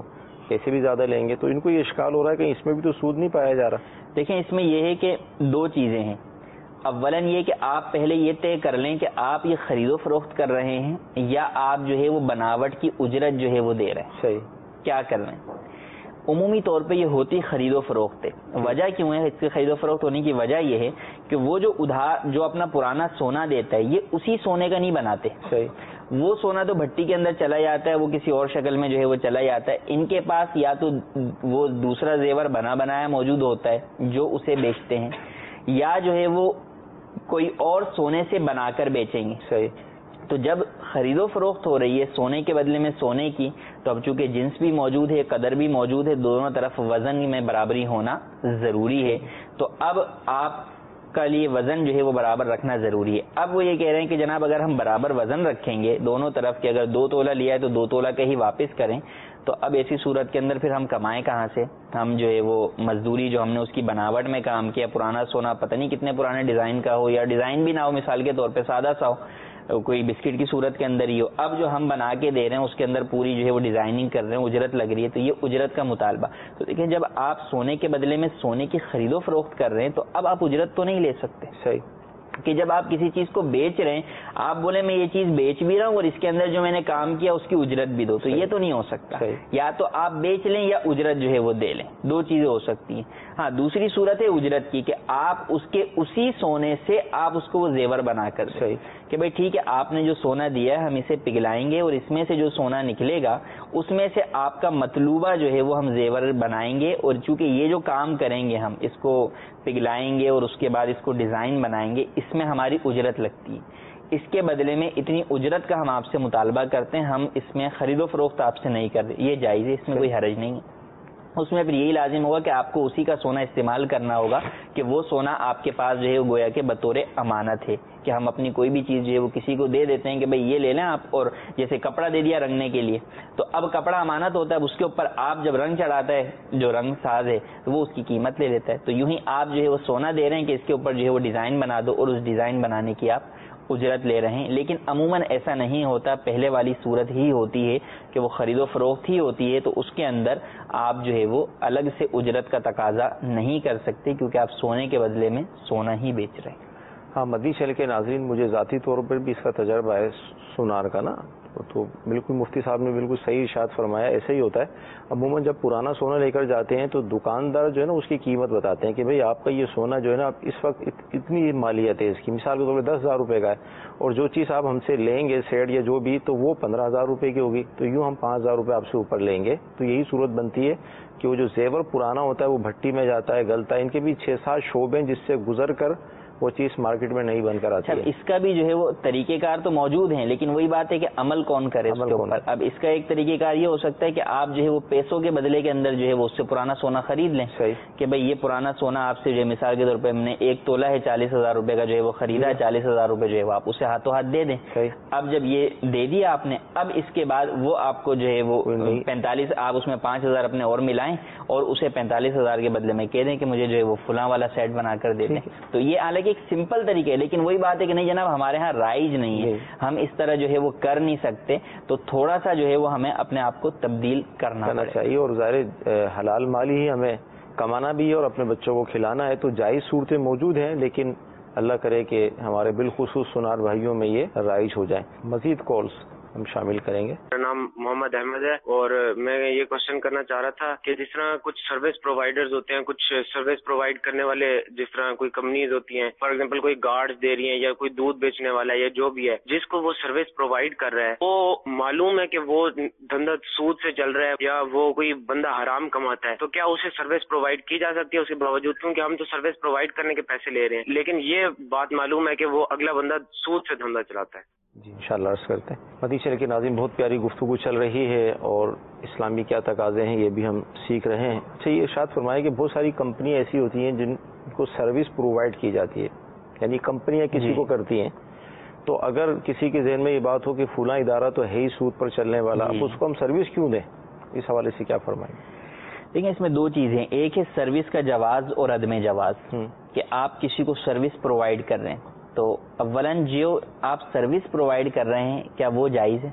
پیسے بھی زیادہ لیں گے. تو ان کو یہ اشکال ہو رہا ہے کہ اس میں بھی تو سود نہیں پایا جا رہا. دیکھیں اس میں یہ ہے کہ دو چیزیں ہیں. اولاً یہ کہ آپ پہلے یہ طے کر لیں کہ آپ یہ خرید و فروخت کر رہے ہیں یا آپ جو ہے وہ بناوٹ کی اجرت جو ہے وہ دے رہے ہیں. صحیح. کیا کر رہے ہیں؟ عمومی طور پہ یہ ہوتی خرید و فروخت ہے. وجہ کیوں ہے اس کی خرید و فروخت ہونے کی وجہ یہ ہے کہ وہ جو ادھار جو اپنا پرانا سونا دیتا ہے یہ اسی سونے کا نہیں بناتے. صحیح. وہ سونا تو بھٹی کے اندر چلا جاتا ہے, وہ کسی اور شکل میں جو ہے وہ چلا جاتا ہے. ان کے پاس یا تو وہ دوسرا زیور بنا بنایا موجود ہوتا ہے جو اسے بیچتے ہیں, یا جو ہے وہ کوئی اور سونے سے بنا کر بیچیں گے. صحیح. تو جب خرید و فروخت ہو رہی ہے سونے کے بدلے میں سونے کی, تو اب چونکہ جنس بھی موجود ہے, قدر بھی موجود ہے, دونوں طرف وزن میں برابری ہونا ضروری ہے. تو اب آپ کا لیے وزن جو ہے وہ برابر رکھنا ضروری ہے. اب وہ یہ کہہ رہے ہیں کہ جناب اگر ہم برابر وزن رکھیں گے دونوں طرف کے, اگر دو تولہ لیا ہے تو دو تولہ کا ہی واپس کریں, تو اب ایسی صورت کے اندر پھر ہم کمائیں کہاں سے؟ ہم جو ہے وہ مزدوری جو ہم نے اس کی بناوٹ میں کام کیا, پرانا سونا پتہ نہیں کتنے پرانے ڈیزائن کا ہو, یا ڈیزائن بھی نہ ہو, مثال کے طور پہ سادہ سا ہو, کوئی بسکٹ کی صورت کے اندر ہی ہو, اب جو ہم بنا کے دے رہے ہیں اس کے اندر پوری جو ہے وہ ڈیزائننگ کر رہے ہیں, اجرت لگ رہی ہے, تو یہ اجرت کا مطالبہ. تو دیکھیں جب آپ سونے کے بدلے میں سونے کی خرید و فروخت کر رہے ہیں تو اب آپ اجرت تو نہیں لے سکتے. صحیح. کہ جب آپ کسی چیز کو بیچ رہے ہیں آپ بولے میں یہ چیز بیچ بھی رہا ہوں اور اس کے اندر جو میں نے کام کیا اس کی اجرت بھی دو, تو یہ تو نہیں ہو سکتا. یا تو آپ بیچ لیں یا اجرت جو ہے وہ دے لیں, دو چیزیں ہو سکتی ہیں. ہاں دوسری صورت ہے اجرت کی, کہ آپ اس کے اسی سونے سے آپ اس کو وہ زیور بنا کر دیں کہ بھائی ٹھیک ہے آپ نے جو سونا دیا ہے ہم اسے پگھلائیں گے اور اس میں سے جو سونا نکلے گا اس میں سے آپ کا مطلوبہ جو ہے وہ ہم زیور بنائیں گے, اور چونکہ یہ جو کام کریں گے ہم اس کو پگھلائیں گے اور اس کے بعد اس کو ڈیزائن بنائیں گے, اس میں ہماری اجرت لگتی ہے. اس کے بدلے میں اتنی اجرت کا ہم آپ سے مطالبہ کرتے ہیں, ہم اس میں خرید و فروخت آپ سے نہیں کرتے. یہ جائز ہے, اس میں کوئی حرج نہیں ہے. اس میں پھر یہی لازم ہوگا کہ آپ کو اسی کا سونا استعمال کرنا ہوگا کہ وہ سونا آپ کے پاس جو ہے وہ گویا کہ بطور امانت ہے, کہ ہم اپنی کوئی بھی چیز جو ہے وہ کسی کو دے دیتے ہیں کہ بھئی یہ لے لیں آپ, اور جیسے کپڑا دے دیا رنگنے کے لیے, تو اب کپڑا امانت ہوتا ہے, اب اس کے اوپر آپ جب رنگ چڑھاتا ہے جو رنگ ساز ہے تو وہ اس کی قیمت لے لیتا ہے. تو یوں ہی آپ جو ہے وہ سونا دے رہے ہیں کہ اس کے اوپر جو ہے وہ ڈیزائن بنا دو, اور اس ڈیزائن بنانے کی آپ اجرت لے رہے ہیں. لیکن عموماً ایسا نہیں ہوتا, پہلے والی صورت ہی ہوتی ہے کہ وہ خرید و فروخت ہی ہوتی ہے, تو اس کے اندر آپ جو ہے وہ الگ سے اجرت کا تقاضا نہیں کر سکتے کیونکہ آپ سونے کے بدلے میں سونا ہی بیچ رہے ہیں. ہاں مدنی چینل کے ناظرین, مجھے ذاتی طور پر بھی اس کا تجربہ ہے سونار کا نا, تو بالکل مفتی صاحب نے بالکل صحیح ارشاد فرمایا, ایسا ہی ہوتا ہے. عموماً جب پرانا سونا لے کر جاتے ہیں تو دکاندار جو ہے نا اس کی قیمت بتاتے ہیں کہ بھئی آپ کا یہ سونا جو ہے نا اس وقت اتنی مالیت ہے اس کی, مثال کے طور پہ دس ہزار روپے کا ہے, اور جو چیز آپ ہم سے لیں گے سیٹ یا جو بھی, تو وہ پندرہ ہزار روپے کی ہوگی, تو یوں ہم پانچ ہزار روپے آپ سے اوپر لیں گے. تو یہی صورت بنتی ہے کہ وہ جو زیور پرانا ہوتا ہے وہ بھٹی میں جاتا ہے, گلتا ہے. ان کے بھی چھ سات شعبے جس سے گزر کر وہ چیز مارکیٹ میں نہیں بن کر آتی ہے. اس کا بھی جو ہے وہ طریقہ کار تو موجود ہیں, لیکن وہی بات ہے کہ عمل کون کرے اس کے اوپر. اب اس کا ایک طریقہ کار یہ ہو سکتا ہے کہ آپ جو ہے وہ پیسوں کے بدلے کے اندر جو ہے وہ اس سے پرانا سونا خرید لیں, کہ بھئی یہ پرانا سونا آپ سے جو ہے مثال کے طور پہ ہم نے ایک تولہ ہے چالیس ہزار روپے کا جو ہے وہ خریدا ہے, چالیس ہزار روپے جو ہے وہ آپ اسے ہاتھوں ہاتھ دے دیں. اب جب یہ دے دیا آپ نے, اب اس کے بعد وہ آپ کو جو ہے وہ پینتالیس, آپ اس میں پانچ ہزار اپنے اور ملائیں اور اسے پینتالیس ہزار کے بدلے میں کہہ دیں کہ مجھے جو ہے وہ فلاں والا سیٹ بنا کر دے دیں. تو یہ حالانکہ ایک سمپل طریقہ ہے, لیکن وہی بات ہے کہ نہیں جناب ہمارے ہاں رائج نہیں ہے, ہم اس طرح جو ہے وہ کر نہیں سکتے, تو تھوڑا سا جو ہے وہ ہمیں اپنے آپ کو تبدیل کرنا چاہیے. اور ظاہر حلال مال ہی ہمیں کمانا بھی ہے اور اپنے بچوں کو کھلانا ہے, تو جائز صورتیں موجود ہیں, لیکن اللہ کرے کہ ہمارے بالخصوص سونار بھائیوں میں یہ رائج ہو جائیں. مزید کالز ہم شامل کریں گے. میرا نام محمد احمد ہے, اور میں یہ کوشچن کرنا چاہ رہا تھا کہ جس طرح کچھ سروس پرووائڈرز ہوتے ہیں, کچھ سروس پرووائڈ کرنے والے, جس طرح کوئی کمپنیز ہوتی ہیں, فار ایگزامپل کوئی گارڈز دے رہی ہیں یا کوئی دودھ بیچنے والا ہے یا جو بھی ہے, جس کو وہ سروس پرووائڈ کر رہا ہے, وہ معلوم ہے کہ وہ دھندا سود سے چل رہا ہے یا وہ کوئی بندہ حرام کماتا ہے, تو کیا اسے سروس پرووائڈ کی جا سکتی ہے اس کے باوجود, کیونکہ ہم تو سروس پرووائڈ کرنے کے پیسے لے رہے ہیں, لیکن یہ بات معلوم ہے کہ وہ اگلا بندہ سود سے دھندا چلاتا ہے. جی انشاءاللہ عرض کرتے ہیں. مدنی چینل کے ناظرین, بہت پیاری گفتگو چل رہی ہے اور اسلامی کیا تقاضے ہیں یہ بھی ہم سیکھ رہے ہیں. اچھا یہ ارشاد فرمائے کہ بہت ساری کمپنی ایسی ہوتی ہیں جن کو سروس پرووائڈ کی جاتی ہے, یعنی کمپنیاں کسی کو کرتی ہیں, تو اگر کسی کے ذہن میں یہ بات ہو کہ فلاں ادارہ تو ہے ہی سود پر چلنے والا, اب اس کو ہم سروس کیوں دیں, اس حوالے سے کیا فرمائیں؟ دیکھیں اس میں دو چیزیں, ایک ہے سروس کا جواز اور عدم جواز, کہ آپ کسی کو سروس پرووائڈ کر رہے ہیں, تو اولاً جو آپ سروس پرووائڈ کر رہے ہیں کیا وہ جائز ہے؟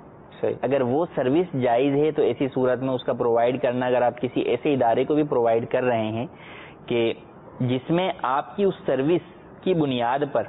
صحیح. اگر وہ سروس جائز ہے تو ایسی صورت میں اس کا پرووائڈ کرنا، اگر آپ کسی ایسے ادارے کو بھی پرووائڈ کر رہے ہیں کہ جس میں آپ کی اس سروس کی بنیاد پر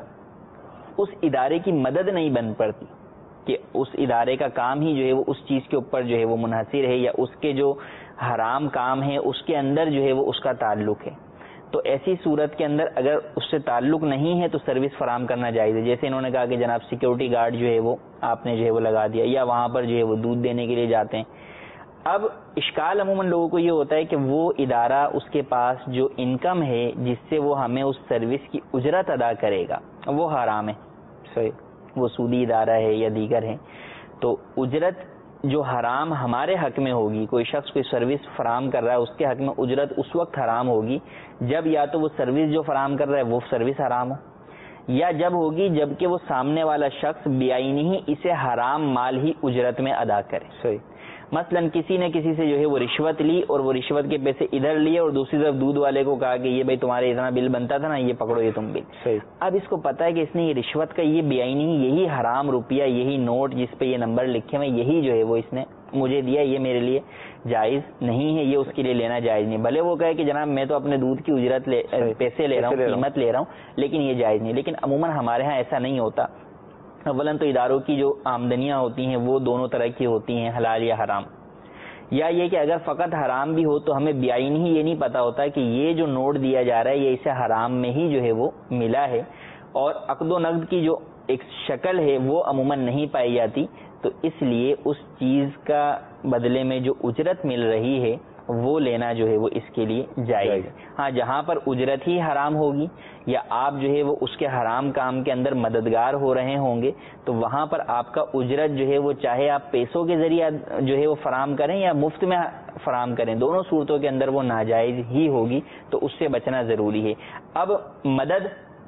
اس ادارے کی مدد نہیں بن پڑتی، کہ اس ادارے کا کام ہی جو ہے وہ اس چیز کے اوپر جو ہے وہ منحصر ہے، یا اس کے جو حرام کام ہے اس کے اندر جو ہے وہ اس کا تعلق ہے، تو ایسی صورت کے اندر اگر اس سے تعلق نہیں ہے تو سروس فراہم کرنا جائز ہے. جیسے انہوں نے کہا کہ جناب سیکیورٹی گارڈ جو ہے وہ آپ نے جو ہے وہ لگا دیا، یا وہاں پر جو ہے وہ دودھ دینے کے لیے جاتے ہیں. اب اشکال عموماً لوگوں کو یہ ہوتا ہے کہ وہ ادارہ اس کے پاس جو انکم ہے جس سے وہ ہمیں اس سروس کی اجرت ادا کرے گا وہ حرام ہے. صحیح. وہ سودی ادارہ ہے یا دیگر ہے، تو اجرت جو حرام ہمارے حق میں ہوگی، کوئی شخص کوئی سروس فراہم کر رہا ہے اس کے حق میں اجرت اس وقت حرام ہوگی جب یا تو وہ سروس جو فراہم کر رہا ہے وہ سروس حرام ہو، یا جب ہوگی جب کہ وہ سامنے والا شخص بیعینی ہی اسے حرام مال ہی اجرت میں ادا کرے. صحیح. مثلا کسی نے کسی سے جو ہے وہ رشوت لی اور وہ رشوت کے پیسے ادھر لیے اور دوسری طرف دودھ والے کو کہا کہ یہ بھائی تمہارے اتنا بل بنتا تھا نا، یہ پکڑو یہ تم بل. صحیح. اب اس کو پتا ہے کہ اس نے یہ رشوت کا یہ بیعینی یہی حرام روپیہ، یہی نوٹ جس پہ یہ نمبر لکھے ہوئے، یہی جو ہے وہ اس نے مجھے دیا، یہ میرے لیے جائز نہیں ہے، یہ اس کے لیے لینا جائز نہیں. بھلے وہ کہے کہ جناب میں تو اپنے دودھ کی اجرت لے پیسے لے رہا ہوں، قیمت لے رہا ہوں، لیکن یہ جائز نہیں. لیکن عموماً ہمارے ہاں ایسا نہیں ہوتا. اولاً تو اداروں کی جو آمدنیاں ہوتی ہیں وہ دونوں طرح کی ہوتی ہیں، حلال یا حرام. یا یہ کہ اگر فقط حرام بھی ہو تو ہمیں بیعین ہی یہ نہیں پتا ہوتا کہ یہ جو نوٹ دیا جا رہا ہے یہ اسے حرام میں ہی جو ہے وہ ملا ہے، اور عقد و نقد کی جو ایک شکل ہے وہ عموماً نہیں پائی جاتی، تو اس لیے اس چیز کا بدلے میں جو اجرت مل رہی ہے وہ لینا جو ہے وہ اس کے لیے جائز ہے. ہاں جہاں پر اجرت ہی حرام ہوگی یا آپ جو ہے وہ اس کے حرام کام کے اندر مددگار ہو رہے ہوں گے تو وہاں پر آپ کا اجرت جو ہے وہ چاہے آپ پیسوں کے ذریعے جو ہے وہ فراہم کریں یا مفت میں فراہم کریں، دونوں صورتوں کے اندر وہ ناجائز ہی ہوگی، تو اس سے بچنا ضروری ہے. اب مدد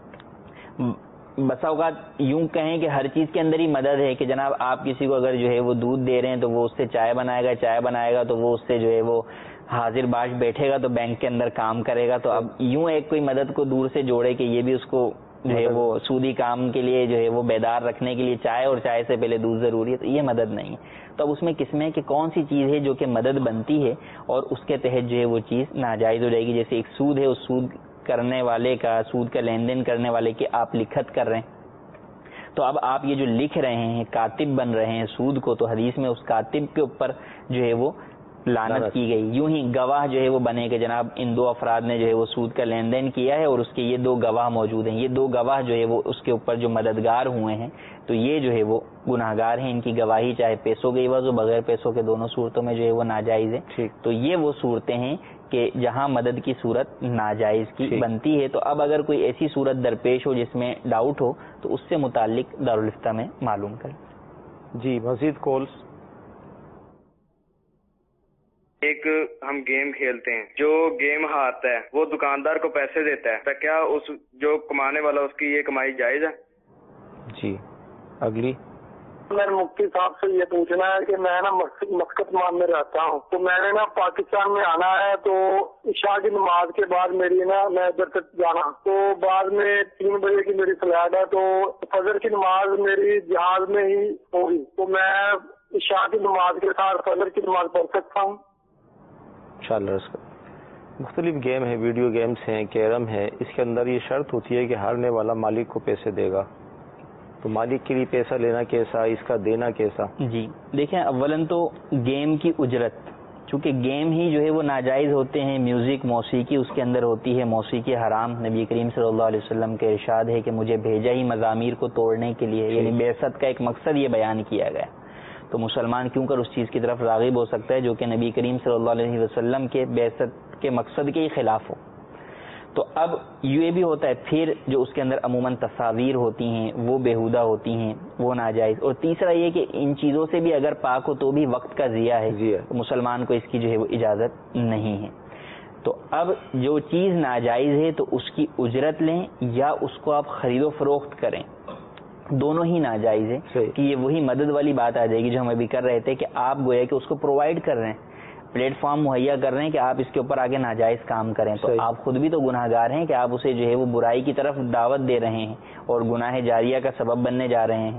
بسا اوقات یوں کہیں کہ ہر چیز کے اندر ہی مدد ہے کہ جناب آپ کسی کو اگر جو ہے وہ دودھ دے رہے ہیں تو وہ اس سے چائے بنائے گا، چائے بنائے گا تو وہ اس سے جو ہے وہ حاضر باش بیٹھے گا تو بینک کے اندر کام کرے گا. تو اب یوں ایک کوئی مدد کو دور سے جوڑے کہ یہ بھی اس کو جو ہے وہ سودی کام کے لیے جو ہے وہ بیدار رکھنے کے لیے چائے اور چائے سے پہلے دودھ ضروری ہے، تو یہ مدد نہیں ہے. تو اب اس میں قسمیں کہ کون سی چیز ہے جو کہ مدد بنتی ہے اور اس کے تحت جو ہے وہ چیز ناجائز ہو جائے گی. جیسے ایک سود ہے، اس سود کرنے والے کا، سود کا لین دین کرنے والے کی آپ لکھت کر رہے ہیں، تو اب آپ یہ جو لکھ رہے ہیں کاتب بن رہے ہیں سود کو، تو حدیث میں اس کاتب کے اوپر جو ہے وہ لعنت کی گئی. یوں ہی گواہ جو ہے وہ بنے کہ جناب ان دو افراد نے جو ہے وہ سود کا لین دین کیا ہے اور اس کے یہ دو گواہ موجود ہیں، یہ دو گواہ جو ہے وہ اس کے اوپر جو مددگار ہوئے ہیں تو یہ جو ہے وہ گناہگار ہیں، ان کی گواہی چاہے پیسوں کے عوض ہو بغیر پیسوں کے، دونوں صورتوں میں جو ہے وہ ناجائز ہے. تو یہ وہ صورتیں ہیں کہ جہاں مدد کی صورت ناجائز کی بنتی ہے. تو اب اگر کوئی ایسی صورت درپیش ہو جس میں ڈاؤٹ ہو تو اس سے متعلق دارالفتہ میں معلوم کریں. جی مزید کالز. ایک ہم گیم کھیلتے ہیں، جو گیم ہارتا ہے وہ دکاندار کو پیسے دیتا ہے، تو کیا اس جو کمانے والا اس کی یہ کمائی جائز ہے؟ جی اگلی. میرے مفتی صاحب سے یہ پوچھنا ہے کہ میں نا مسقط مان میں رہتا ہوں، تو میں نے نا پاکستان میں آنا ہے، تو عشاء کی نماز کے بعد میری نا میں ادھر تک جانا، تو بعد میں تین بجے کی میری فلائٹ ہے، تو فجر کی نماز میری جہاز میں ہی ہوگی، تو میں عشاء کی نماز کے ساتھ فجر کی نماز پڑھ سکتا ہوں؟ انشاءاللہ. مختلف گیم ہیں، ویڈیو گیمز ہیں، کیرم ہے، اس کے اندر یہ شرط ہوتی ہے کہ ہارنے والا مالک کو پیسے دے گا. تو مالک کے لیے پیسہ لینا کیسا، اس کا دینا کیسا؟ جی دیکھیں، اولاً تو گیم کی اجرت، چونکہ گیم ہی جو ہے وہ ناجائز ہوتے ہیں. میوزک، موسیقی اس کے اندر ہوتی ہے، موسیقی حرام. نبی کریم صلی اللہ علیہ وسلم کے ارشاد ہے کہ مجھے بھیجا ہی مزامیر کو توڑنے کے لیے، یعنی بعثت کا ایک مقصد یہ بیان کیا گیا. تو مسلمان کیوں کر اس چیز کی طرف راغب ہو سکتا ہے جو کہ نبی کریم صلی اللہ علیہ وسلم کے بعثت کے مقصد کے ہی خلاف ہو. تو اب یہ بھی ہوتا ہے. پھر جو اس کے اندر عموماً تصاویر ہوتی ہیں وہ بیہودہ ہوتی ہیں، وہ ناجائز. اور تیسرا یہ کہ ان چیزوں سے بھی اگر پاک ہو تو بھی وقت کا ضیاع ہے، تو مسلمان کو اس کی جو ہے وہ اجازت نہیں ہے. تو اب جو چیز ناجائز ہے تو اس کی اجرت لیں یا اس کو آپ خرید و فروخت کریں، دونوں ہی ناجائز ہے. کہ یہ وہی مدد والی بات آ جائے گی جو ہم ابھی کر رہے تھے کہ آپ گویا کہ اس کو پرووائڈ کر رہے ہیں، پلیٹ فارم مہیا کر رہے ہیں کہ آپ اس کے اوپر آگے ناجائز کام کریں. تو آپ خود بھی تو گناہ گار ہیں کہ آپ اسے جو ہے وہ برائی کی طرف دعوت دے رہے ہیں اور گناہ جاریہ کا سبب بننے جا رہے ہیں.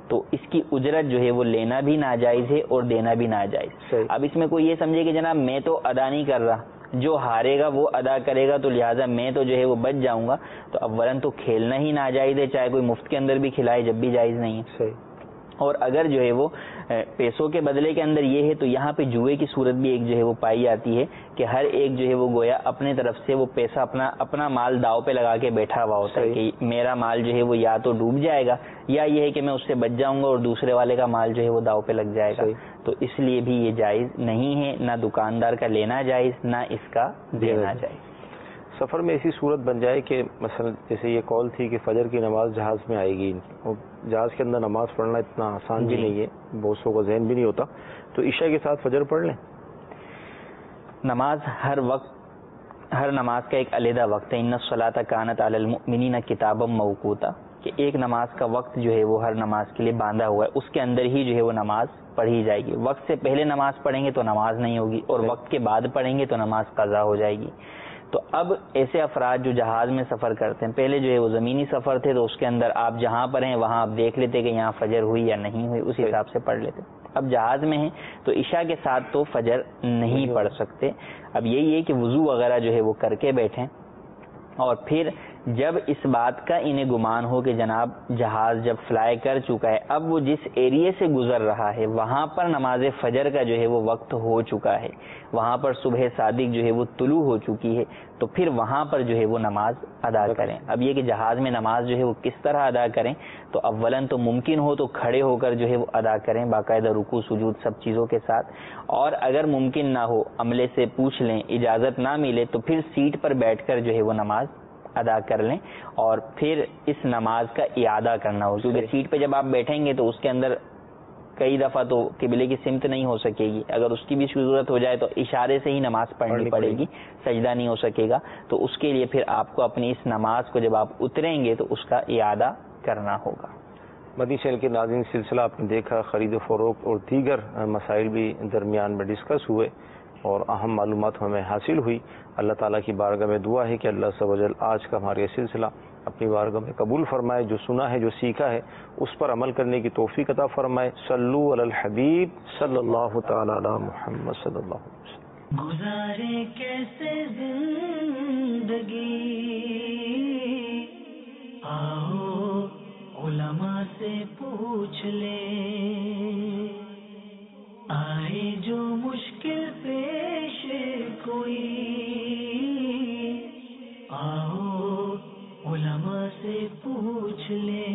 تو اس کی اجرت جو ہے وہ لینا بھی ناجائز ہے اور دینا بھی ناجائز. اب اس میں کوئی یہ سمجھے کہ جناب میں تو ادا نہیں کر رہا, جو ہارے گا وہ ادا کرے گا, تو لہٰذا میں تو جو ہے وہ بچ جاؤں گا, تو اولاً تو کھیلنا ہی ناجائز ہے, چاہے کوئی مفت کے اندر بھی کھلائے جب بھی جائز نہیں ہے. اور اگر جو ہے وہ پیسوں کے بدلے کے اندر یہ ہے تو یہاں پہ جوئے کی صورت بھی ایک جو ہے وہ پائی جاتی ہے کہ ہر ایک جو ہے وہ گویا اپنے طرف سے وہ پیسہ اپنا اپنا مال داؤ پہ لگا کے بیٹھا ہوا ہوتا ہے کہ میرا مال جو ہے وہ یا تو ڈوب جائے گا یا یہ ہے کہ میں اس سے بچ جاؤں گا اور دوسرے والے کا مال جو ہے وہ داؤ پہ لگ جائے گا. تو اس لیے بھی یہ جائز نہیں ہے, نہ دکاندار کا لینا جائز نہ اس کا دینا جائز. سفر میں ایسی صورت بن جائے کہ مثلا جیسے یہ کال تھی کہ فجر کی نماز جہاز میں آئے گی, اور جہاز کے اندر نماز پڑھنا اتنا آسان بھی نہیں ہے, بہت سو کا ذہن بھی نہیں ہوتا, تو عشاء کے ساتھ فجر پڑھ لیں. نماز ہر وقت ہر نماز کا ایک علیحدہ وقت ہے. ان الصلاۃ کانت علی المؤمنین کتابا موقوتا, کہ ایک نماز کا وقت جو ہے وہ ہر نماز کے لیے باندھا ہوا ہے, اس کے اندر ہی جو ہے وہ نماز پڑھی جائے گی. وقت سے پہلے نماز پڑھیں گے تو نماز نہیں ہوگی, اور وقت کے بعد پڑھیں گے تو نماز قضا ہو جائے گی. تو اب ایسے افراد جو جہاز میں سفر کرتے ہیں, پہلے جو ہے وہ زمینی سفر تھے تو اس کے اندر آپ جہاں پر ہیں وہاں آپ دیکھ لیتے کہ یہاں فجر ہوئی یا نہیں ہوئی, اس حساب سے پڑھ لیتے. اب جہاز میں ہیں تو عشاء کے ساتھ تو فجر نہیں پڑھ سکتے. اب یہی ہے کہ وضو وغیرہ جو ہے وہ کر کے بیٹھیں, اور پھر جب اس بات کا انہیں گمان ہو کہ جناب جہاز جب فلائی کر چکا ہے, اب وہ جس ایریے سے گزر رہا ہے وہاں پر نماز فجر کا جو ہے وہ وقت ہو چکا ہے, وہاں پر صبح صادق جو ہے وہ طلوع ہو چکی ہے, تو پھر وہاں پر جو ہے وہ نماز ادا کریں. اب یہ کہ جہاز میں نماز جو ہے وہ کس طرح ادا کریں, تو اولاً تو ممکن ہو تو کھڑے ہو کر جو ہے وہ ادا کریں باقاعدہ رکوع سجود سب چیزوں کے ساتھ, اور اگر ممکن نہ ہو عملے سے پوچھ لیں, اجازت نہ ملے تو پھر سیٹ پر بیٹھ کر جو ہے وہ نماز ادا کر لیں, اور پھر اس نماز کا اعادہ کرنا ہو, کیونکہ سیٹ پہ جب آپ بیٹھیں گے تو اس کے اندر کئی دفعہ تو قبلے کی سمت نہیں ہو سکے گی, اگر اس کی بھی ضرورت ہو جائے تو اشارے سے ہی نماز پڑھنی پڑے گی, سجدہ نہیں ہو سکے گا. تو اس کے لیے پھر آپ کو اپنی اس نماز کو جب آپ اتریں گے تو اس کا اعادہ کرنا ہوگا. مدنی چینل کے ناظرین, سلسلہ آپ نے دیکھا, خرید و فروخت اور دیگر مسائل بھی درمیان میں ڈسکس ہوئے اور اہم معلومات ہمیں حاصل ہوئی. اللہ تعالیٰ کی بارگاہ میں دعا ہے کہ اللہ عز و جل آج کا ہمارا یہ سلسلہ اپنی بارگاہ میں قبول فرمائے, جو سنا ہے جو سیکھا ہے اس پر عمل کرنے کی توفیق عطا فرمائے. صلو علی الحبیب صلی اللہ تعالی علی محمد صلی اللہ علیہ وسلم. گزارے کیسے زندگی, آؤ علماء سے پوچھ لے, آئے جو مشکل پیش کوئی, آؤ علماء سے پوچھ لے.